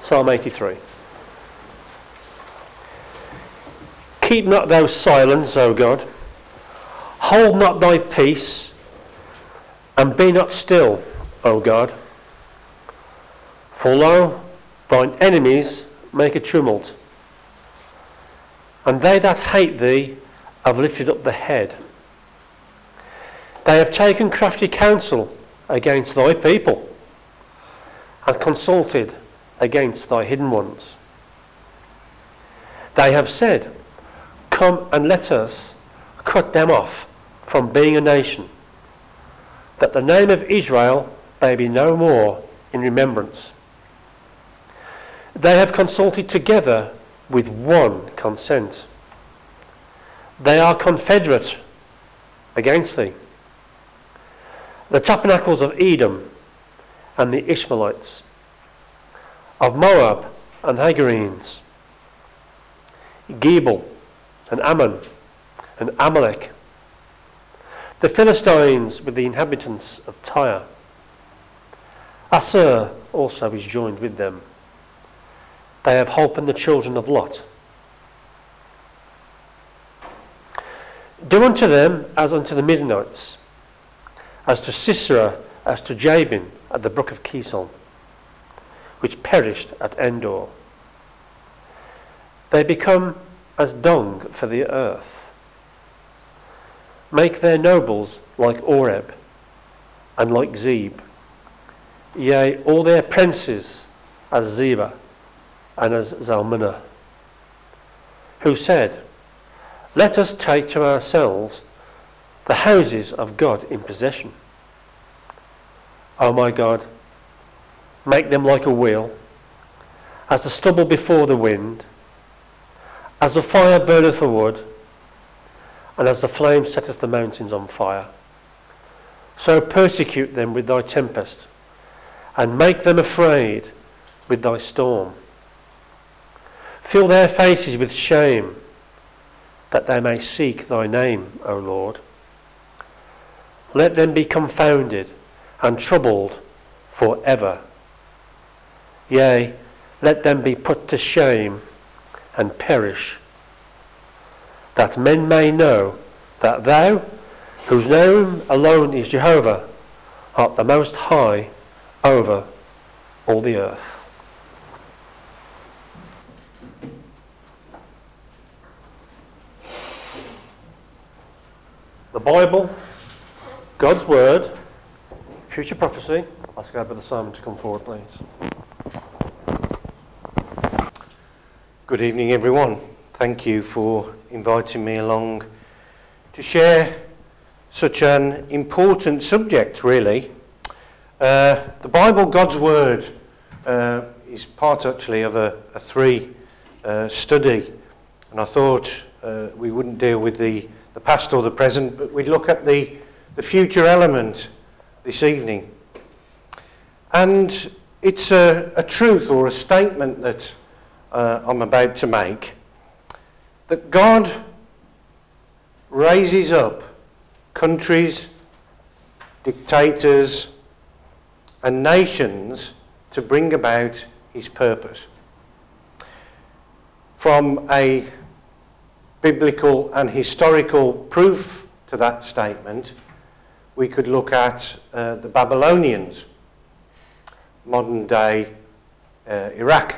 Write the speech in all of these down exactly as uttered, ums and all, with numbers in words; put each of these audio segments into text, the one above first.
Psalm eighty-three. Keep not thou silence, O God. Hold not thy peace, and be not still, O God. For lo, thine enemies make a tumult, and they that hate thee have lifted up the head. They have taken crafty counsel against thy people, and consulted against thy hidden ones. They have said, come and let us cut them off from being a nation, that the name of Israel may be no more in remembrance. They have consulted together with one consent. They are confederate against thee. The tabernacles of Edom and the Ishmaelites, of Moab and Hagarenes, Gebal and Ammon and Amalek, the Philistines with the inhabitants of Tyre. Assur also is joined with them. They have holpen the children of Lot. Do unto them as unto the Midianites, as to Sisera, as to Jabin at the brook of Kison, which perished at Endor. They become as dung for the earth. Make their nobles like Oreb and like Zeb, yea, all their princes as Zebah and as Zalmunna, who said, let us take to ourselves the houses of God in possession. O my God, make them like a wheel, as the stubble before the wind, as the fire burneth the wood, and as the flame setteth the mountains on fire. So persecute them with thy tempest, and make them afraid with thy storm. Fill their faces with shame, that they may seek thy name, O Lord. Let them be confounded and troubled for ever. Yea, let them be put to shame and perish, that men may know that thou, whose name alone is Jehovah, art the most high over all the earth. The Bible, God's Word, future prophecy. I'll ask Brother Simon to come forward, please. Good evening, everyone. Thank you for inviting me along to share such an important subject, really. Uh, the Bible, God's Word, uh, is part actually of a, a three uh, study, and I thought uh, we wouldn't deal with the, the past or the present, but we'd look at the, the future element this evening. And it's a, a truth or a statement that uh, I'm about to make, that God raises up countries, dictators, and nations to bring about his purpose. From a biblical and historical proof to that statement, we could look at uh, the Babylonians, modern day uh, Iraq,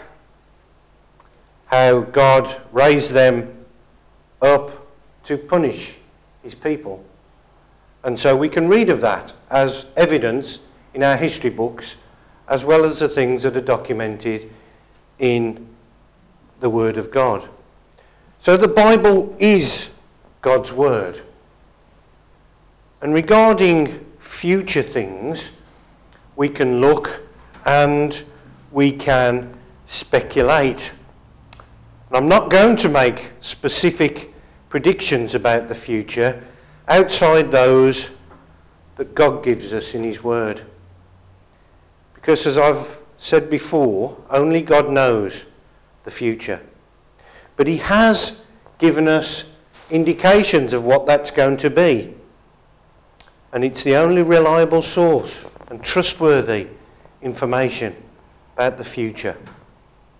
how God raised them up to punish his people. And so we can read of that as evidence in our history books, as well as the things that are documented in the Word of God. So the Bible is God's Word. And regarding future things, we can look and we can speculate. And I'm not going to make specific predictions about the future outside those that God gives us in his Word. Because as I've said before, only God knows the future. But he has given us indications of what that's going to be. And it's the only reliable source and trustworthy information about the future.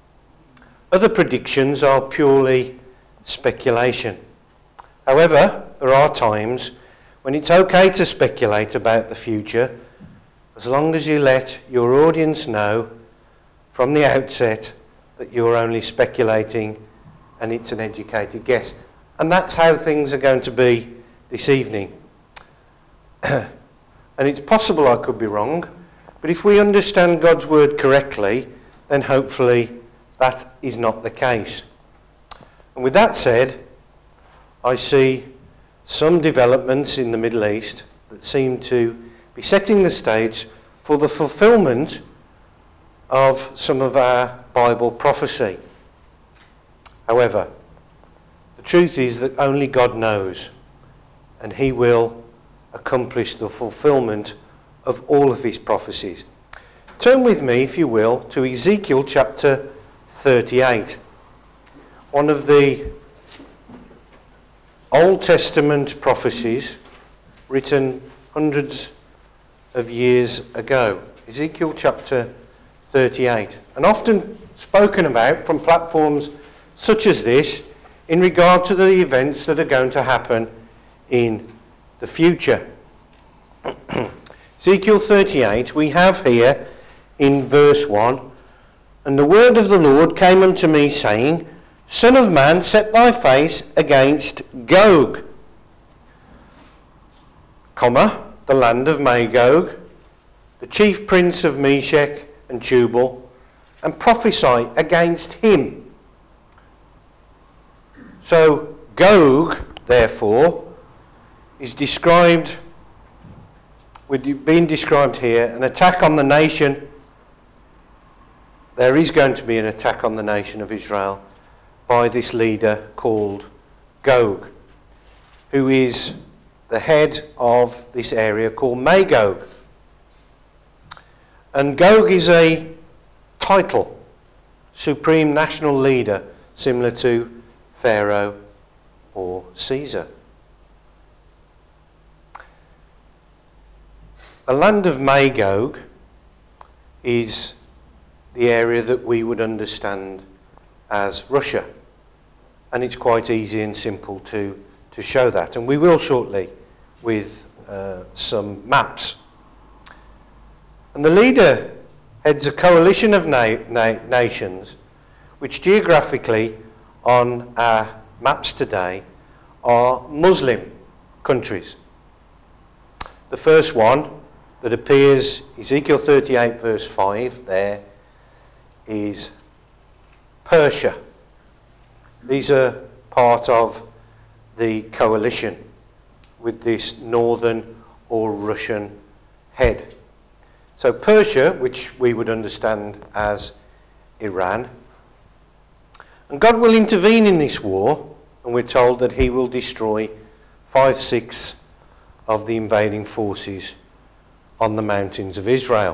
Other predictions are purely speculation. However, there are times when it's okay to speculate about the future, as long as you let your audience know from the outset that you're only speculating and it's an educated guess. And that's how things are going to be this evening. And it's possible I could be wrong, but if we understand God's word correctly, then hopefully that is not the case. And with that said, I see some developments in the Middle East that seem to be setting the stage for the fulfillment of some of our Bible prophecy. However, the truth is that only God knows, and he will accomplish the fulfillment of all of his prophecies. Turn with me, if you will, to Ezekiel chapter thirty-eight. One of the Old Testament prophecies written hundreds of years ago. Ezekiel chapter thirty-eight. And often spoken about from platforms such as this in regard to the events that are going to happen in the future. Ezekiel thirty-eight, we have here in verse one, "And the word of the Lord came unto me, saying, Son of man, set thy face against Gog, comma, the land of Magog, the chief prince of Meshech and Tubal, and prophesy against him." So Gog, therefore, is described, with being described here, an attack on the nation. There is going to be an attack on the nation of Israel by this leader called Gog, who is the head of this area called Magog. And Gog is a title, supreme national leader, similar to Pharaoh or Caesar. The land of Magog is the area that we would understand as Russia. And it's quite easy and simple to, to show that. And we will shortly with uh, some maps. And the leader heads a coalition of na- na- nations which geographically on our maps today are Muslim countries. The first one that appears, Ezekiel thirty-eight verse five, there is Persia. These are part of the coalition with this northern or Russian head. So Persia, which we would understand as Iran, and God will intervene in this war, and we're told that he will destroy five-sixths of the invading forces on the mountains of Israel.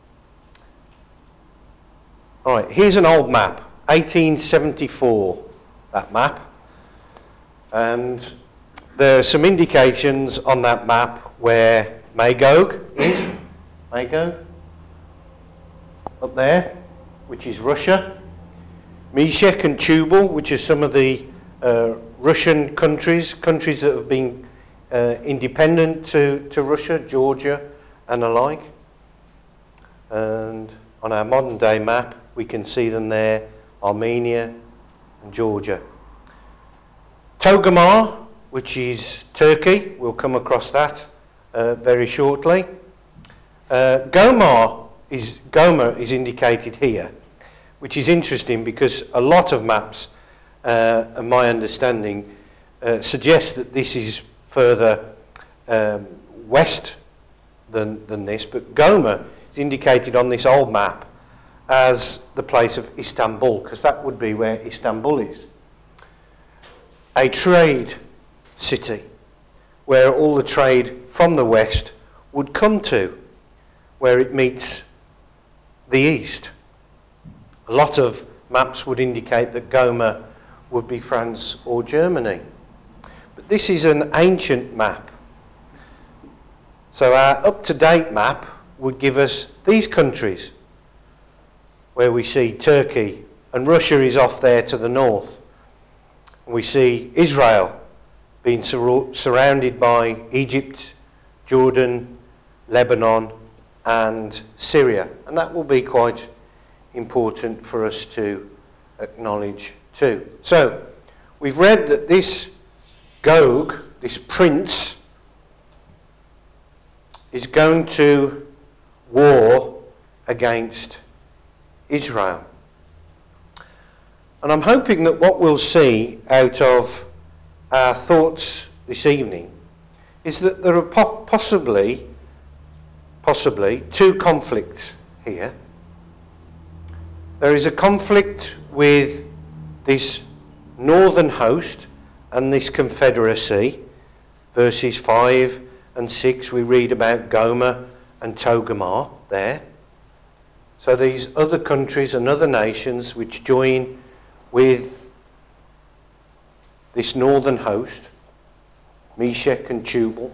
All right, here's an old map, eighteen seventy-four, that map. And there are some indications on that map where Magog is. Magog, up there, which is Russia. Meshech and Tubal, which are some of the uh, Russian countries, countries that have been uh, independent to, to Russia, Georgia and the like. And on our modern day map, we can see them there, Armenia and Georgia. Togarmah, which is Turkey, we'll come across that uh, very shortly. Uh, Gomar is, Gomer is indicated here, which is interesting because a lot of maps, uh, and my understanding, uh, suggest that this is further um, west than, than this, but Gomer is indicated on this old map as the place of Istanbul, because that would be where Istanbul is. A trade city where all the trade from the west would come to, where it meets the east. A lot of maps would indicate that Gomer would be France or Germany. But this is an ancient map. So our up-to-date map would give us these countries, where we see Turkey and Russia is off there to the north. We see Israel being sur- surrounded by Egypt, Jordan, Lebanon, and Syria. And that will be quite important for us to acknowledge too. So, we've read that this Gog, this prince, is going to war against Israel. And I'm hoping that what we'll see out of our thoughts this evening is that there are po- possibly, possibly two conflicts here. There is a conflict with this northern host and this confederacy. Verses five and six, we read about Gomer and Togarmah there. So these other countries and other nations which join with this northern host, Meshech and Tubal.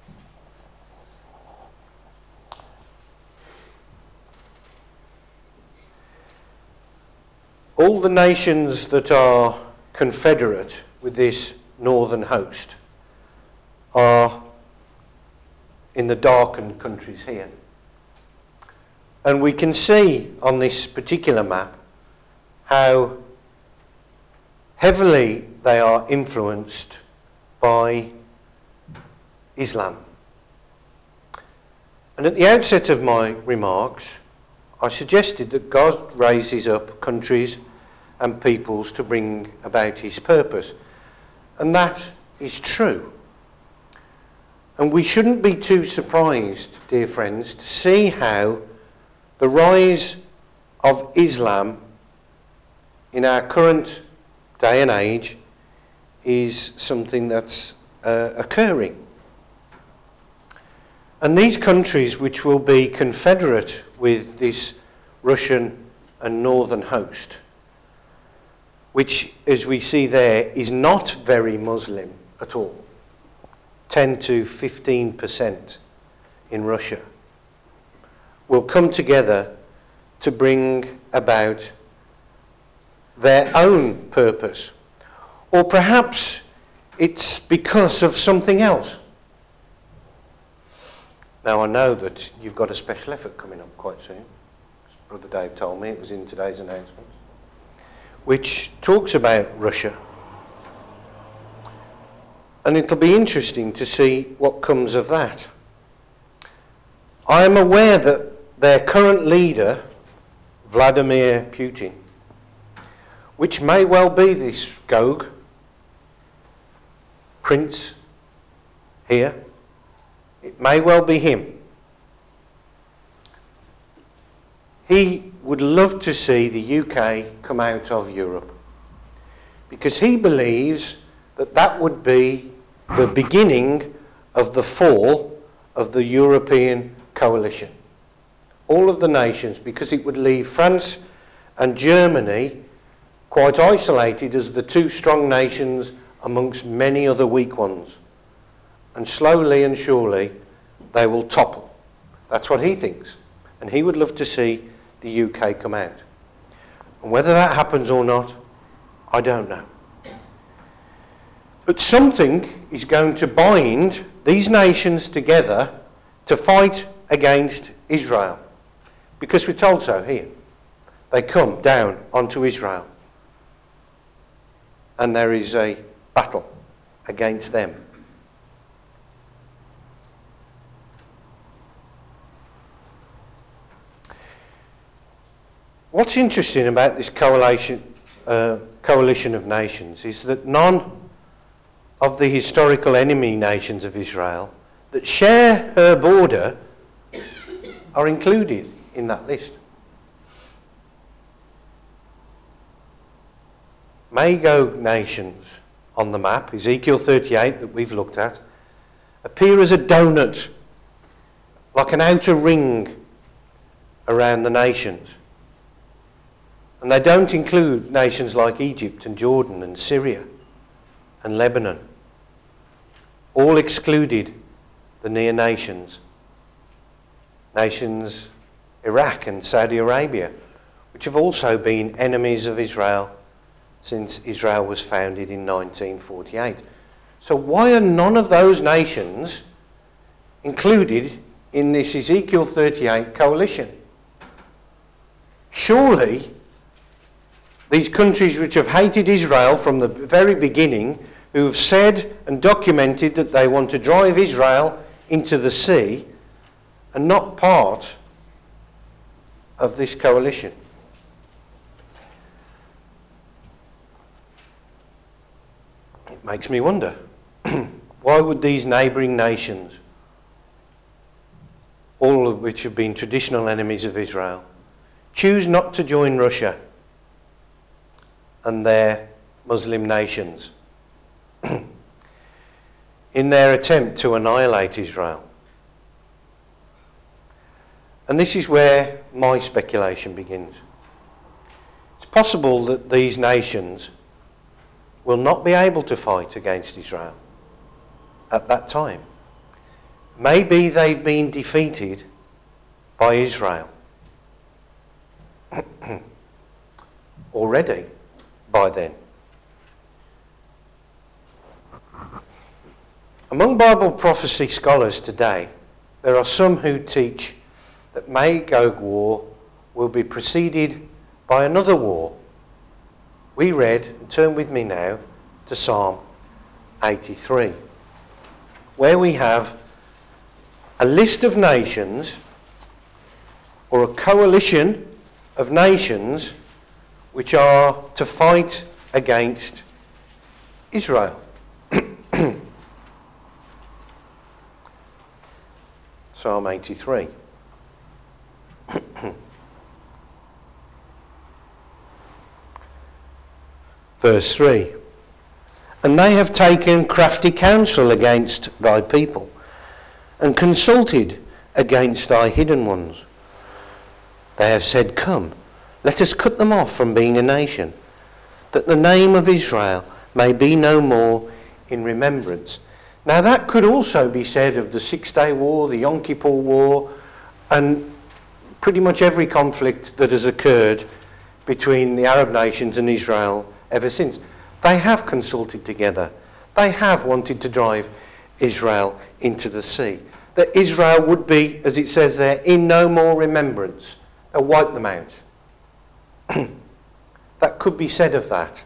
All the nations that are confederate with this northern host are in the darkened countries here. And we can see on this particular map how heavily they are influenced by Islam. And at the outset of my remarks, I suggested that God raises up countries and peoples to bring about his purpose. And that is true. And we shouldn't be too surprised, dear friends, to see how the rise of Islam in our current day and age is something that's uh, occurring. And these countries which will be confederate with this Russian and northern host, which, as we see there, is not very Muslim at all, ten to fifteen percent in Russia, will come together to bring about their own purpose. Or perhaps it's because of something else. Now, I know that you've got a special effort coming up quite soon. Brother Dave told me it was in today's announcement, which talks about Russia. And it'll be interesting to see what comes of that. I am aware that their current leader, Vladimir Putin, which may well be this Gog, prince here, it may well be him. He would love to see the U K come out of Europe, because he believes that that would be the beginning of the fall of the European coalition. All of the nations, because it would leave France and Germany quite isolated as the two strong nations amongst many other weak ones. And slowly and surely they will topple. That's what he thinks. And he would love to see the U K come out. And whether that happens or not, I don't know. But something is going to bind these nations together to fight against Israel. Because we're told so here. They come down onto Israel. And there is a battle against them. What's interesting about this coalition, uh, coalition of nations is that none of the historical enemy nations of Israel that share her border are included in that list. Magog nations on the map, Ezekiel thirty-eight that we've looked at, appear as a donut, like an outer ring around the nations. And they don't include nations like Egypt and Jordan and Syria and Lebanon. All excluded the near nations. Nations, Iraq and Saudi Arabia, which have also been enemies of Israel since Israel was founded in nineteen forty-eight. So why are none of those nations included in this Ezekiel thirty-eight coalition? Surely these countries which have hated Israel from the very beginning, who have said and documented that they want to drive Israel into the sea, are not part of this coalition. It makes me wonder, why would these neighbouring nations, all of which have been traditional enemies of Israel, choose not to join Russia and their Muslim nations in their attempt to annihilate Israel? And this is where my speculation begins. It's possible that these nations will not be able to fight against Israel at that time. Maybe they've been defeated by Israel already by then. Among Bible prophecy scholars today, there are some who teach that Magog war will be preceded by another war. We read, and turn with me now to Psalm eighty-three, where we have a list of nations, or a coalition of nations, which are to fight against Israel. Psalm eighty-three. Verse three. And they have taken crafty counsel against thy people, and consulted against thy hidden ones. They have said, Come, let us cut them off from being a nation, that the name of Israel may be no more in remembrance. Now that could also be said of the Six-Day War, the Yom Kippur War, and pretty much every conflict that has occurred between the Arab nations and Israel ever since. They have consulted together. They have wanted to drive Israel into the sea. That Israel would be, as it says there, in no more remembrance. They'll wipe them out. That could be said of that.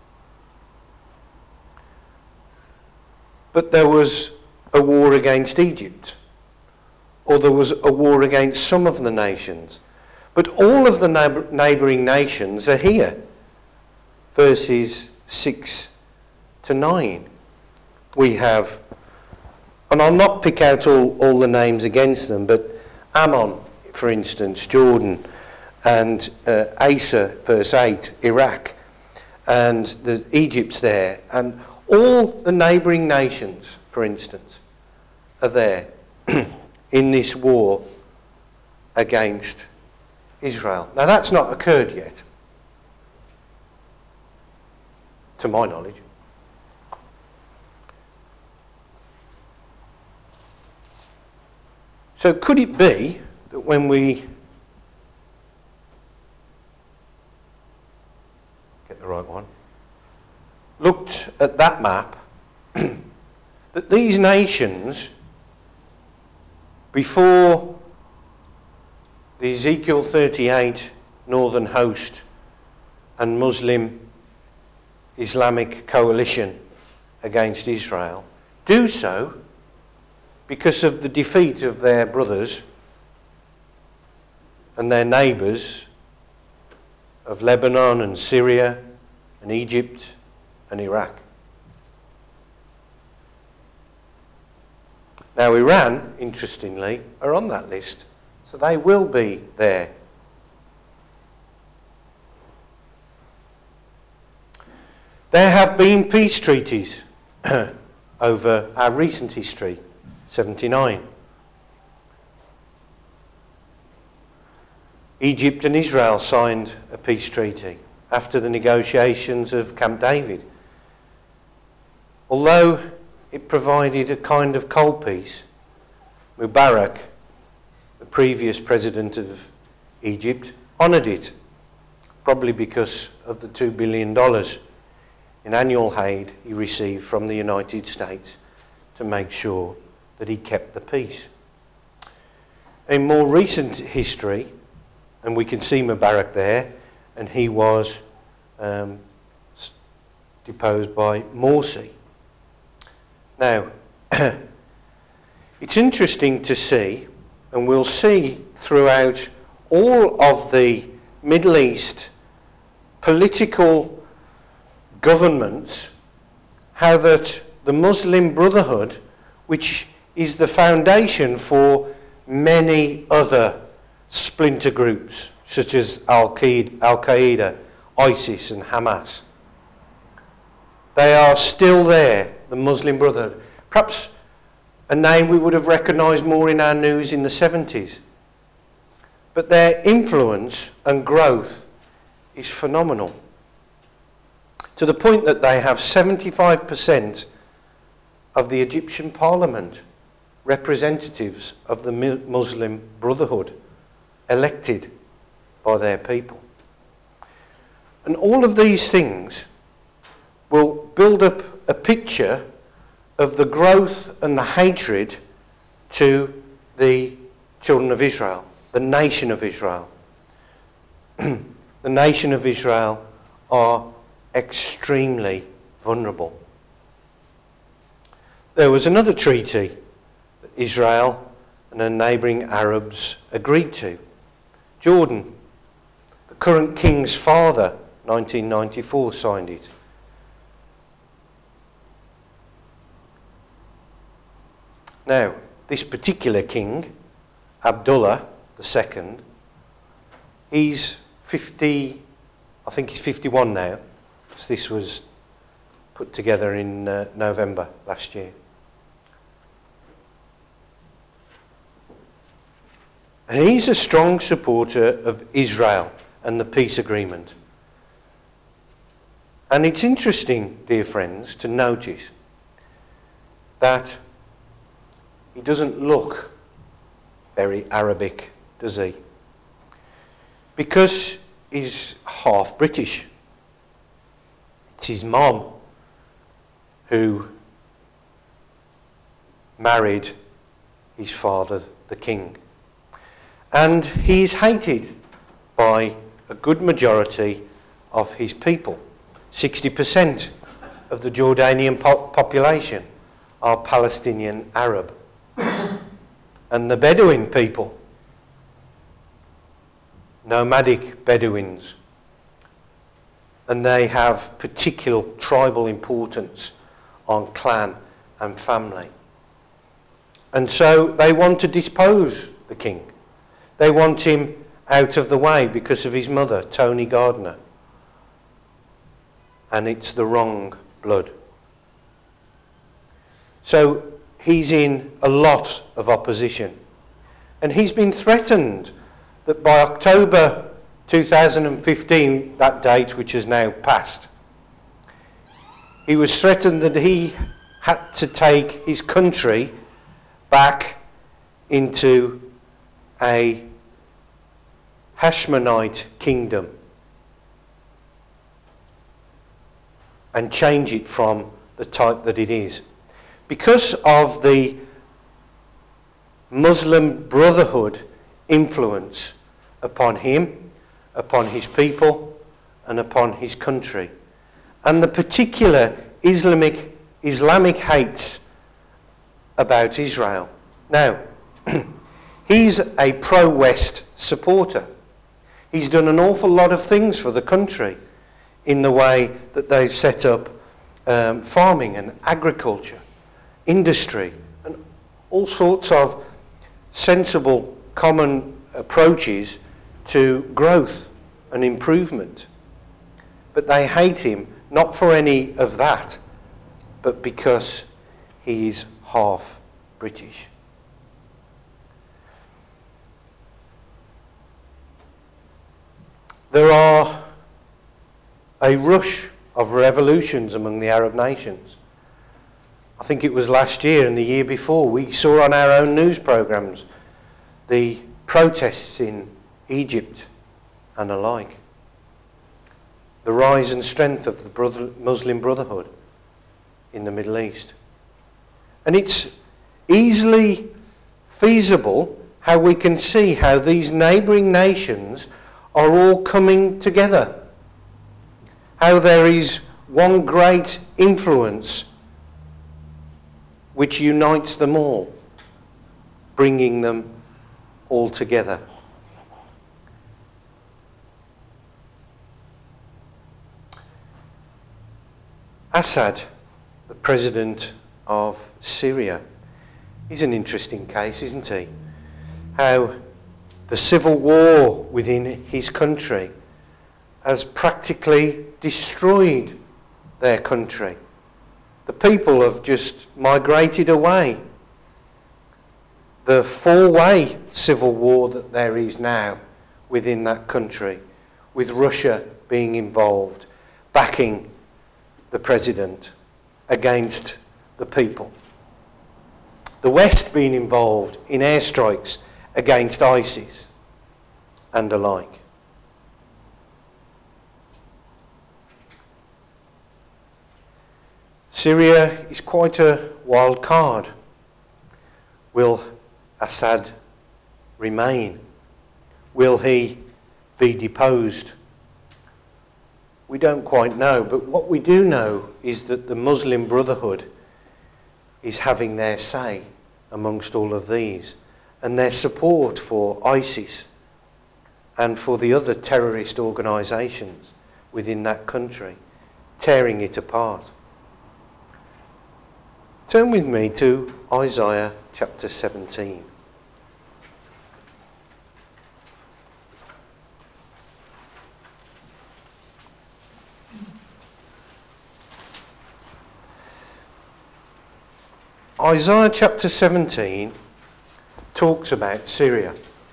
But there was a war against Egypt, or there was a war against some of the nations. But all of the neighbour- neighbouring nations are here. Verses six to nine. We have, and I'll not pick out all, all the names against them, but Ammon, for instance, Jordan, and uh, Asa, verse eight, Iraq, and the Egypt's there, and all the neighbouring nations, for instance, are there in this war against Israel. Now that's not occurred yet, to my knowledge. So could it be that when we get the right one, looked at that map, that these nations, before the Ezekiel thirty-eight northern host and Muslim Islamic coalition against Israel, do so because of the defeat of their brothers and their neighbours of Lebanon and Syria and Egypt and Iraq. Now Iran, interestingly, are on that list, so they will be there. There have been peace treaties over our recent history, seventy-nine. Egypt and Israel signed a peace treaty after the negotiations of Camp David. Although it provided a kind of cold peace, Mubarak, the previous president of Egypt, honoured it probably because of the two billion dollars in annual aid he received from the United States to make sure that he kept the peace. In more recent history, and we can see Mubarak there, and he was um, deposed by Morsi. Now, it's interesting to see, and we'll see throughout all of the Middle East political governments, how that the Muslim Brotherhood, which is the foundation for many other splinter groups, such as Al-Qaeda, Al-Qaeda, ISIS and Hamas, they are still there, the Muslim Brotherhood. Perhaps a name we would have recognised more in our news in the seventies. But their influence and growth is phenomenal, to the point that they have seventy-five percent of the Egyptian parliament representatives of the Muslim Brotherhood elected by their people. And all of these things will build up a picture of the growth and the hatred to the children of Israel, the nation of Israel. The nation of Israel are extremely vulnerable. There was another treaty that Israel and her neighbouring Arabs agreed to. Jordan, the current king's father, nineteen ninety-four, signed it. Now, this particular king, Abdullah the Second, he's fifty, I think he's fifty-one now, because this was put together in uh, November last year. And he's a strong supporter of Israel and the peace agreement. And it's interesting, dear friends, to notice that he doesn't look very Arabic, does he? Because he's half British. It's his mom who married his father, the king. And he's hated by a good majority of his people. sixty percent of the Jordanian po- population are Palestinian Arab. And the Bedouin people, nomadic Bedouins, and they have particular tribal importance on clan and family. And so they want to depose the king. They want him out of the way because of his mother, Tony Gardner. And it's the wrong blood. So he's in a lot of opposition. And he's been threatened that by October two thousand fifteen, that date which has now passed, he was threatened that he had to take his country back into a Hashmonite kingdom and change it from the type that it is. Because of the Muslim Brotherhood influence upon him, upon his people, and upon his country, and the particular Islamic Islamic hates about Israel. Now, he's a pro-West supporter. He's done an awful lot of things for the country in the way that they've set up um, farming and agriculture, industry, and all sorts of sensible, common approaches to growth and improvement. But they hate him not for any of that, but because he's half British. There are a rush of revolutions among the Arab nations. I think it was last year and the year before, we saw on our own news programmes the protests in Egypt and the like. the rise and strength of the brother, Muslim Brotherhood in the Middle East. And it's easily feasible how we can see how these neighbouring nations are all coming together. How there is one great influence which unites them all, bringing them all together. Assad, the president of Syria, is an interesting case, isn't he? How the civil war within his country has practically destroyed their country. The people have just migrated away. The four-way civil war that there is now within that country, with Russia being involved, backing the president against the people. The West being involved in airstrikes against ISIS and the like. Syria is quite a wild card. Will Assad remain? Will he be deposed? We don't quite know, but what we do know is that the Muslim Brotherhood is having their say amongst all of these, and their support for ISIS and for the other terrorist organisations within that country, tearing it apart. Turn with me to Isaiah chapter seventeen. Isaiah chapter seventeen talks about Syria.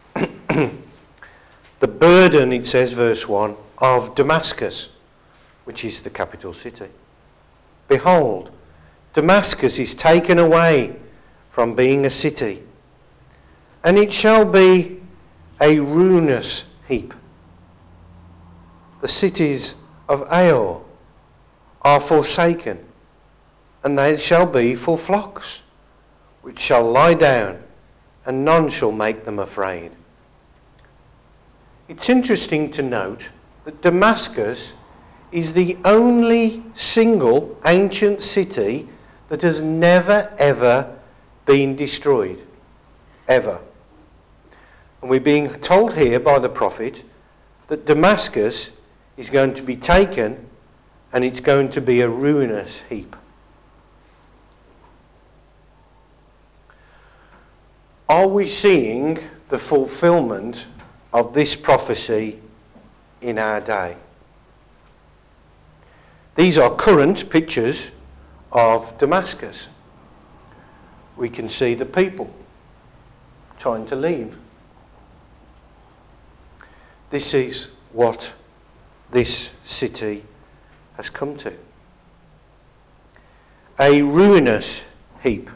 The burden, it says, verse one, of Damascus, which is the capital city. Behold, Damascus is taken away from being a city, and it shall be a ruinous heap. The cities of Ar are forsaken, and they shall be for flocks, which shall lie down, and none shall make them afraid. It's interesting to note that Damascus is the only single ancient city that has never ever been destroyed. Ever. And we're being told here by the prophet that Damascus is going to be taken and it's going to be a ruinous heap. Are we seeing the fulfillment of this prophecy in our day? These are current pictures of Damascus. We can see the people trying to leave. This is what this city has come to. A ruinous heap.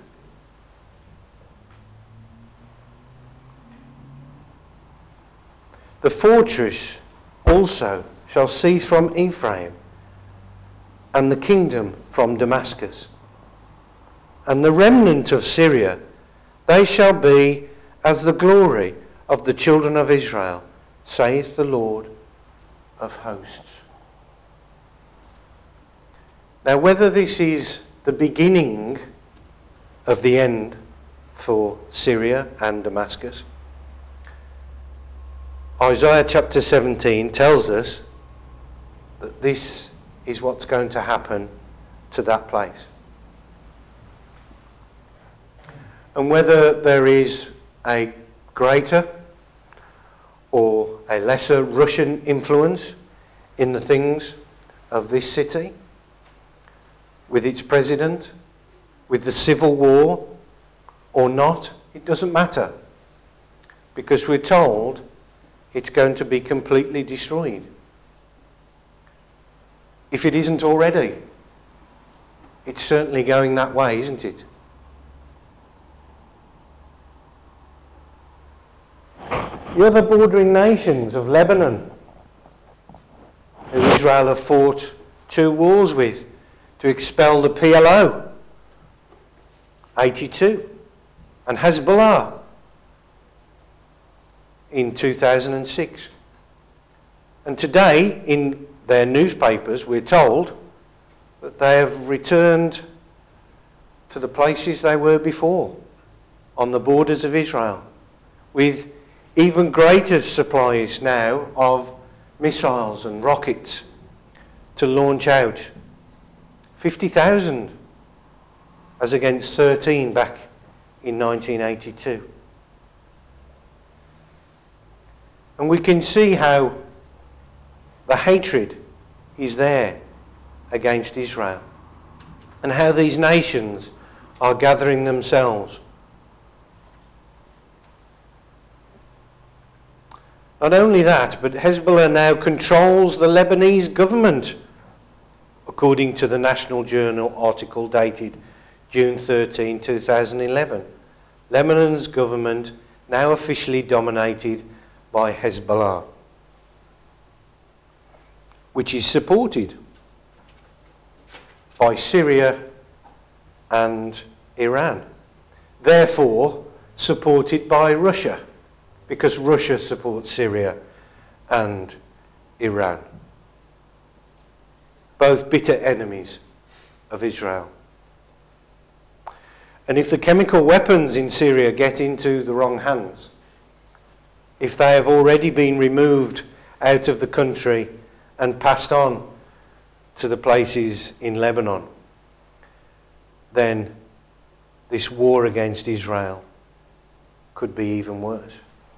The fortress also shall cease from Ephraim, and the kingdom from Damascus. And the remnant of Syria, they shall be as the glory of the children of Israel, saith the Lord of hosts. Now, whether this is the beginning of the end for Syria and Damascus, Isaiah chapter seventeen tells us that this is what's going to happen to that place. And whether there is a greater or a lesser Russian influence in the things of this city, with its president, with the civil war, or not, it doesn't matter. Because we're told it's going to be completely destroyed. If it isn't already, it's certainly going that way, isn't it? The other bordering nations of Lebanon, who we Israel have fought two wars with to expel the P L O, eighty-two, and Hezbollah in two thousand six. And today, in their newspapers, we're told that they have returned to the places they were before, on the borders of Israel, with even greater supplies now of missiles and rockets to launch out. fifty thousand as against thirteen back in nineteen eighty-two. And we can see how the hatred is there against Israel, and how these nations are gathering themselves. Not only that, but Hezbollah now controls the Lebanese government, according to the National Journal article dated June thirteenth, two thousand eleven. Lebanon's government now officially dominated by Hezbollah, which is supported by Syria and Iran. Therefore, supported by Russia, because Russia supports Syria and Iran, both bitter enemies of Israel. And if the chemical weapons in Syria get into the wrong hands, if they have already been removed out of the country and passed on to the places in Lebanon, then this war against Israel could be even worse.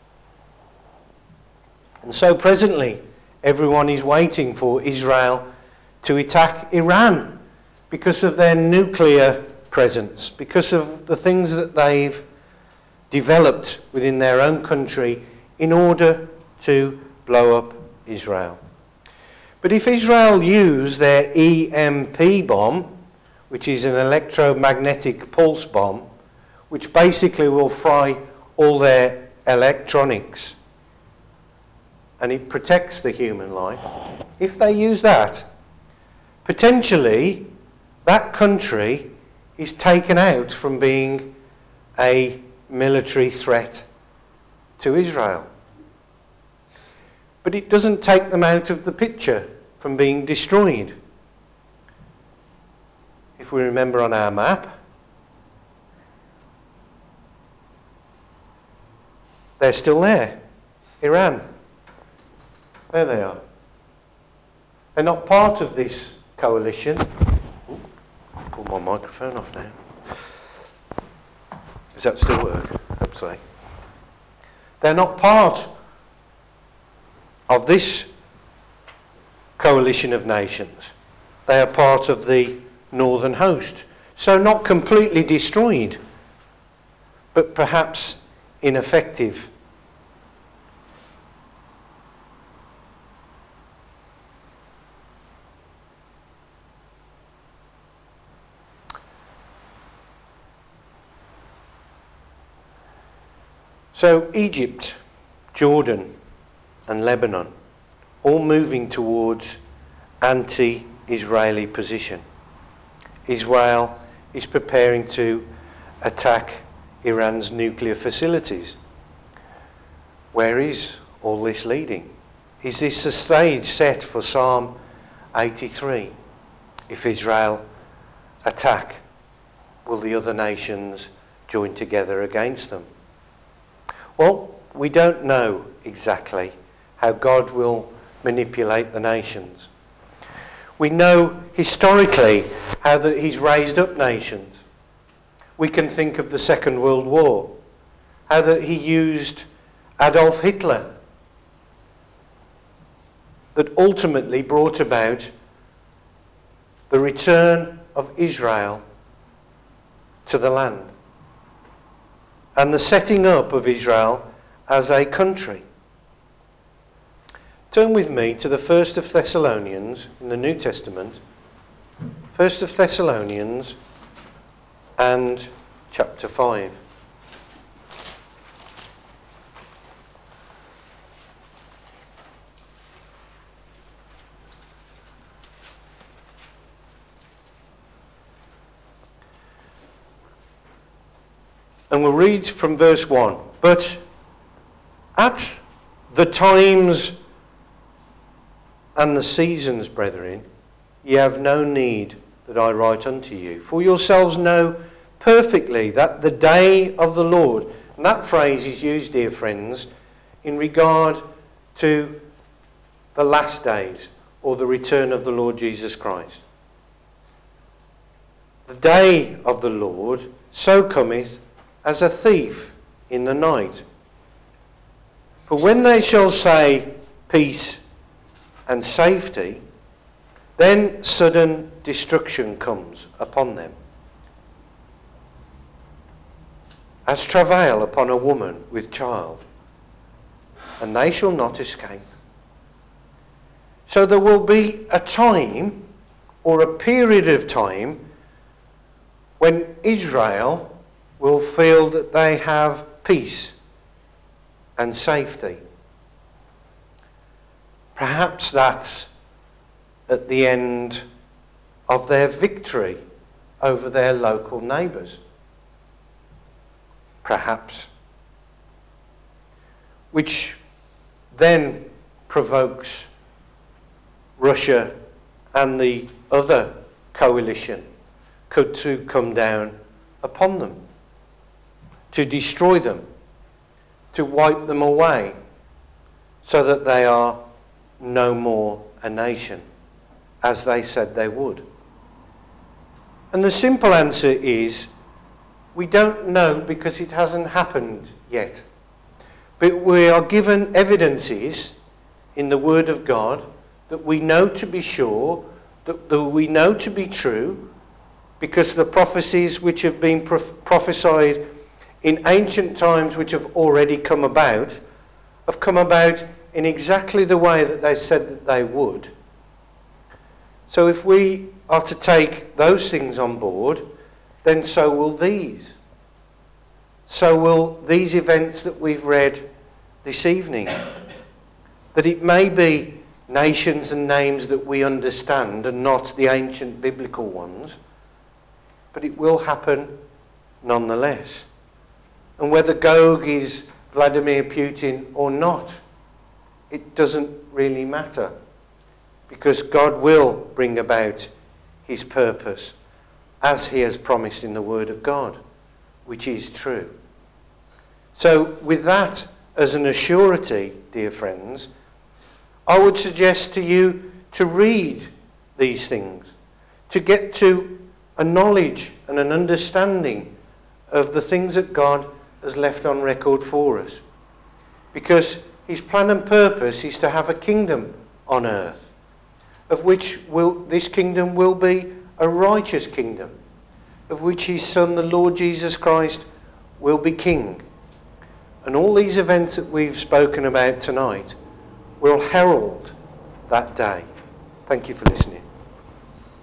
And so presently, everyone is waiting for Israel to attack Iran because of their nuclear presence, because of the things that they've developed within their own country in order to blow up Israel. But if Israel use their E M P bomb, which is an electromagnetic pulse bomb, which basically will fry all their electronics, and it protects the human life, if they use that, potentially that country is taken out from being a military threat to Israel. But it doesn't take them out of the picture from being destroyed. If we remember on our map, they're still there. Iran. There they are. They're not part of this coalition. Ooh, pull my microphone off now. Does that still work? Hope so. They're not part of this coalition of nations. They are part of the northern host. So not completely destroyed, but perhaps ineffective. So Egypt, Jordan and Lebanon, all moving towards anti-Israeli position. Israel is preparing to attack Iran's nuclear facilities. Where is all this leading? Is this a stage set for Psalm eighty-three? If Israel attack, will the other nations join together against them? Well, we don't know exactly how God will manipulate the nations. We know historically how that he's raised up nations. We can think of the Second World War, how that he used Adolf Hitler, that ultimately brought about the return of Israel to the land and the setting up of Israel as a country. Turn with me to the First of Thessalonians in the New Testament. First of Thessalonians and chapter five. And we'll read from verse one. But at the times and the seasons, brethren, ye have no need that I write unto you. For yourselves know perfectly that the day of the Lord, and that phrase is used, dear friends, in regard to the last days or the return of the Lord Jesus Christ. The day of the Lord so cometh as a thief in the night. For when they shall say peace and safety, then sudden destruction comes upon them, as travail upon a woman with child, and they shall not escape. So there will be a time, or a period of time, when Israel will feel that they have peace and safety. Perhaps that's at the end of their victory over their local neighbours. Perhaps. Which then provokes Russia and the other coalition could to come down upon them, to destroy them, to wipe them away, so that they are no more a nation, as they said they would. And the simple answer is, we don't know because it hasn't happened yet. But we are given evidences in the Word of God that we know to be sure, that, that we know to be true, because the prophecies which have been prof- prophesied in ancient times, which have already come about, have come about in exactly the way that they said that they would. So if we are to take those things on board, then so will these. So will these events that we've read this evening. That it may be nations and names that we understand and not the ancient biblical ones, but it will happen nonetheless. And whether Gog is Vladimir Putin or not, it doesn't really matter, because God will bring about his purpose as he has promised in the Word of God, which is true. So with that as an assurity, dear friends, I would suggest to you to read these things, to get to a knowledge and an understanding of the things that God has left on record for us. Because his plan and purpose is to have a kingdom on earth, of which will this kingdom will be a righteous kingdom, of which his Son, the Lord Jesus Christ, will be king. And all these events that we've spoken about tonight will herald that day. Thank you for listening.